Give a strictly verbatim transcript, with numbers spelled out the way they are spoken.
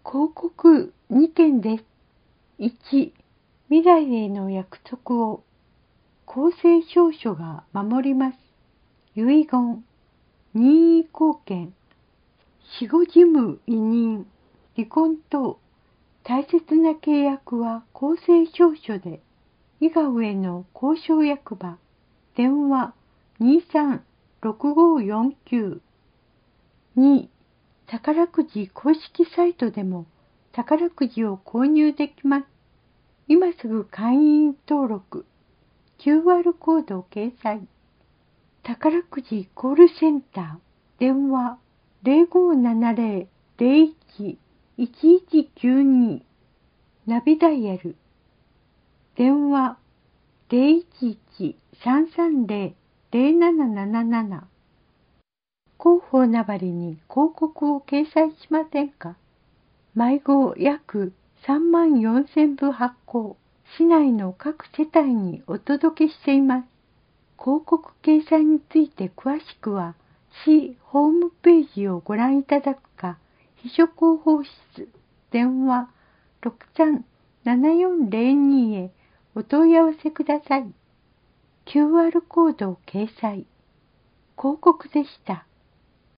広告にてんです。いち. 未来への約束を公正証書が守ります。遺言、任意後見、死後事務委任、離婚等、大切な契約は公正証書で、以下上の公証役場、電話にさんろくごよんきゅう。に. 宝くじ公式サイトでも宝くじを購入できます。今すぐ会員登録。キューアール コードを掲載。宝くじコールセンター。電話ゼロごななゼロ ゼロいち いちいちきゅうに。ナビダイヤル。電話ゼロいちいち さんさんゼロ ゼロなななななな。広報なばりに広告を掲載しませんか？毎号約さんまんよんせんぶ発行。市内の各世帯にお届けしています。広告掲載について詳しくは、市ホームページをご覧いただくか、秘書広報室、電話ろくさんななよんゼロにへお問い合わせください。キューアール コードを掲載。広告でした。